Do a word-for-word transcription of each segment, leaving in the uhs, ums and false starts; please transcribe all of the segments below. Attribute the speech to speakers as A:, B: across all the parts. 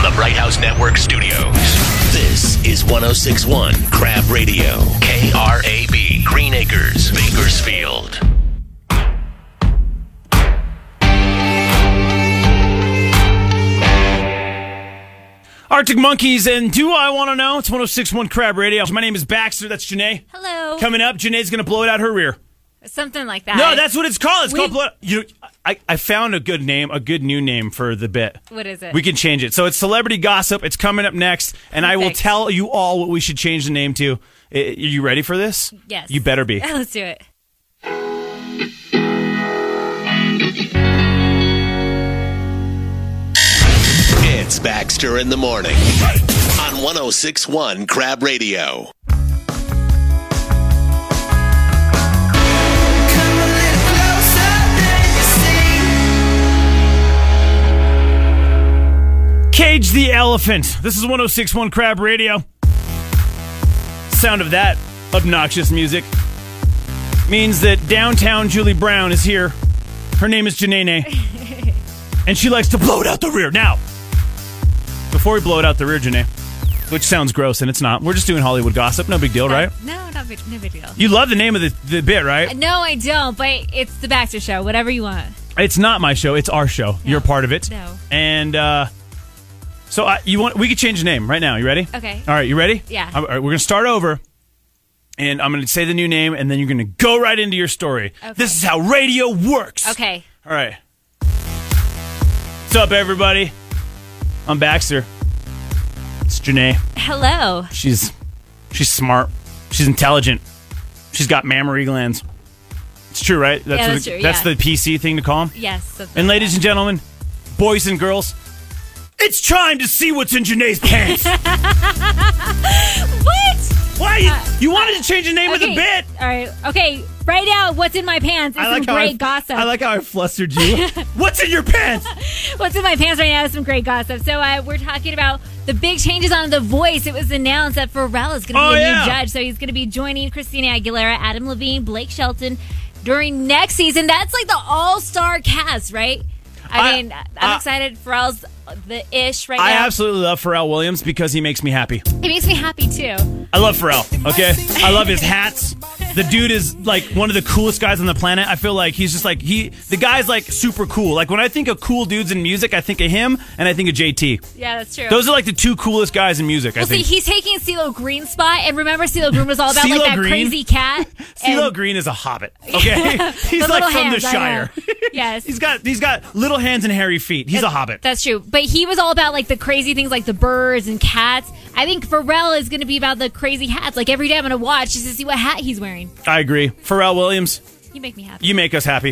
A: the Bright House Network studios. This is one oh six point one Crab Radio. K R A B, Green Acres, Bakersfield.
B: Arctic Monkeys and Do I Want to Know? It's one oh six point one Crab Radio. My name is Baxter. That's Janae.
C: Hello.
B: Coming up, Janae's going to blow it out her rear.
C: Something like that.
B: No, that's what it's called. It's
C: we,
B: called blow it. You, I, I found a good name, a good new name for the bit.
C: What is it?
B: We can change it. So it's Celebrity Gossip. It's coming up next, and Perfect. I will tell you all what we should change the name to. Are you ready for this?
C: Yes.
B: You better be.
C: Let's do it.
A: It's Baxter in the Morning on one oh six point one Crab Radio.
B: Cage the Elephant. This is one oh six point one Crab Radio. Sound of that obnoxious music means that downtown Julie Brown is here. Her name is Janae, and she likes to blow it out the rear. Now, before we blow it out the rear, Janae, which sounds gross, and it's not. We're just doing Hollywood gossip. No big deal, right?
C: Uh, no, not big, no big deal.
B: You love the name of the, the bit, right?
C: No, I don't, but it's the Baxter Show. Whatever you want.
B: It's not my show. It's our show. No. You're part of it.
C: No.
B: And, uh... So uh, you want? We could change the name right now. You ready?
C: Okay.
B: All right. You ready?
C: Yeah.
B: All right, we're gonna start over, and I'm gonna say the new name, and then you're gonna go right into your story.
C: Okay.
B: This is how radio works.
C: Okay.
B: All right. What's up, everybody? I'm Baxter. It's Janae.
C: Hello.
B: She's she's smart. She's intelligent. She's got mammary glands. It's true, right? That's
C: yeah,
B: what
C: that's
B: the,
C: true.
B: That's
C: yeah.
B: the P C thing to call them.
C: Yes.
B: And ladies and gentlemen, boys and girls. It's time to see what's in Janae's pants.
C: What?
B: Why? You,
C: Uh,
B: you wanted to change the name
C: okay.
B: of the bit.
C: All right. Okay. Right now, what's in my pants is
B: I like
C: some
B: how
C: great
B: I,
C: gossip.
B: I like how I flustered you. What's in your pants?
C: What's in my pants right now is some great gossip. So uh, we're talking about the big changes on The Voice. It was announced that Pharrell is going to
B: Oh,
C: be a
B: yeah.
C: new judge. So he's going to be joining Christina Aguilera, Adam Levine, Blake Shelton during next season. That's like the all-star cast, right? I,
B: I-
C: mean, I'm
B: uh,
C: excited. Pharrell's the ish right
B: I
C: now.
B: absolutely love Pharrell Williams because he makes me happy.
C: It makes me happy, too.
B: I love Pharrell, okay? I love his hats. The dude is like one of the coolest guys on the planet. I feel like he's just like, he, the guy's like super cool. Like when I think of cool dudes in music, I think of him and I think of J T.
C: Yeah, that's true.
B: Those are like the two coolest guys in music,
C: well,
B: I think.
C: see, he's taking CeeLo Green's spot. And remember, CeeLo Green was all about like
B: CeeLo
C: that
B: Green?
C: crazy cat.
B: CeeLo
C: and-
B: Green is a hobbit, okay? He's
C: The
B: like
C: little
B: from
C: hands,
B: the
C: I know.
B: Shire.
C: Yes.
B: He's got he's got little hands and hairy feet. He's
C: That's-
B: a hobbit.
C: That's true. But he was all about like the crazy things like the birds and cats. I think Pharrell is going to be about the crazy hats. Like every day I'm going to watch just to see what hat he's wearing.
B: I agree. Pharrell Williams,
C: You make me happy.
B: you make us happy.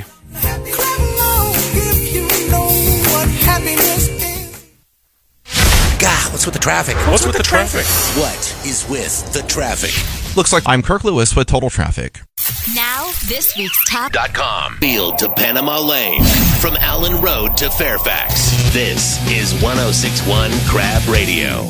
A: God, what's with the traffic?
D: What's with the traffic?
A: What is with the traffic?
D: Looks like I'm Kirk Lewis with Total Traffic.
E: Now, this week's top.
A: Dot com. Field to Panama Lane. From Allen Road to Fairfax. This is one oh six point one Crab Radio.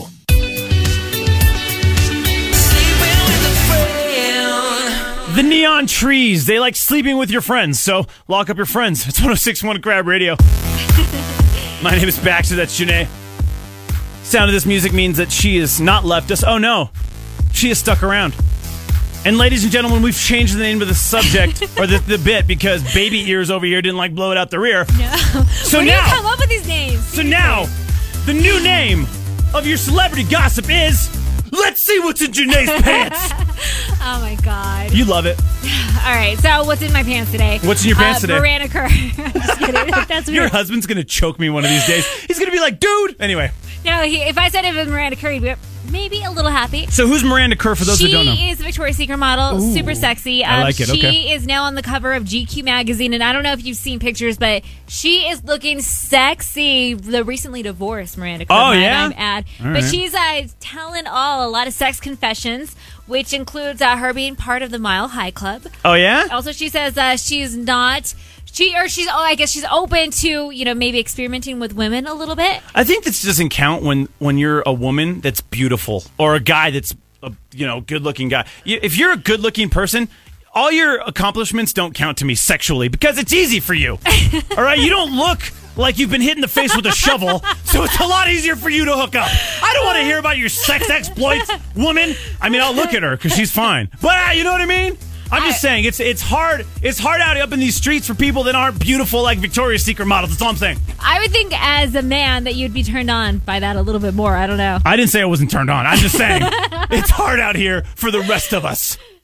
B: The neon trees, they like sleeping with your friends, so lock up your friends. It's one oh six point one Crab Radio. My name is Baxter, that's Janae. Sound of this music means that she has not left us. Oh no, she is stuck around. And ladies and gentlemen, we've changed the name of the subject, or the, the bit, because Baby Ears over here didn't like blow it out the rear.
C: No.
B: So
C: Where
B: now,
C: do you come up with these names?
B: So now, the new name of your celebrity gossip is, let's see what's in Janae's pants.
C: Oh my God.
B: You love it.
C: All right. So what's in my pants today?
B: What's in your pants
C: uh,
B: today?
C: Miranda Kerr. I'm just kidding. That's
B: Your
C: weird.
B: husband's going to choke me one of these days. He's going to be like, dude. Anyway.
C: No, he, if I said it was Miranda Kerr, he'd be maybe a little happy.
B: So who's Miranda Kerr for those
C: she
B: who don't know?
C: She is a Victoria's Secret model,
B: Ooh,
C: super sexy. Um,
B: I like it,
C: she
B: okay.
C: is now on the cover of G Q magazine, and I don't know if you've seen pictures, but she is looking sexy. The recently divorced Miranda Kerr,
B: Oh,
C: might
B: yeah?
C: I add.
B: All
C: But
B: right.
C: she's uh, telling all a lot of sex confessions, which includes uh, her being part of the Mile High Club.
B: Oh, yeah?
C: Also, she says uh, she's not... She or she's oh I guess she's open to, you know, maybe experimenting with women a little bit.
B: I think this doesn't count when, when you're a woman that's beautiful or a guy that's a, you know, good-looking guy. You, if you're a good-looking person, all your accomplishments don't count to me sexually because it's easy for you. All right? You don't look like you've been hit in the face with a shovel, so it's a lot easier for you to hook up. I don't want to hear about your sex exploits, woman. I mean, I'll look at her because she's fine. But uh, you know what I mean? I'm just I, saying, it's it's hard It's hard out up in these streets for people that aren't beautiful like Victoria's Secret models. That's all I'm saying.
C: I would think as a man that you'd be turned on by that a little bit more. I don't know.
B: I didn't say I wasn't turned on. I'm just saying, it's hard out here for the rest of us.